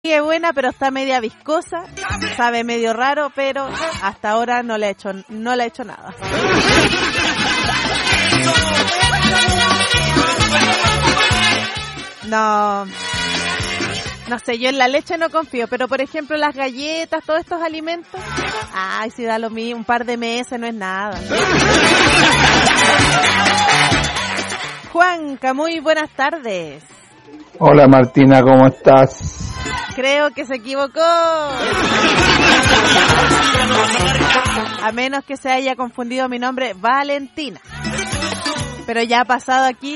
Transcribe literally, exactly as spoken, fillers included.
es buena, pero está media viscosa, sabe medio raro, pero hasta ahora no le he hecho, no le he hecho nada. No, no sé, yo en la leche no confío, pero por ejemplo las galletas, todos estos alimentos, ay, si da lo mismo, un par de meses no es nada. Juanca, muy buenas tardes. Hola Martina, ¿cómo estás? Creo que se equivocó. A menos que se haya confundido mi nombre, Valentina. Pero ya ha pasado aquí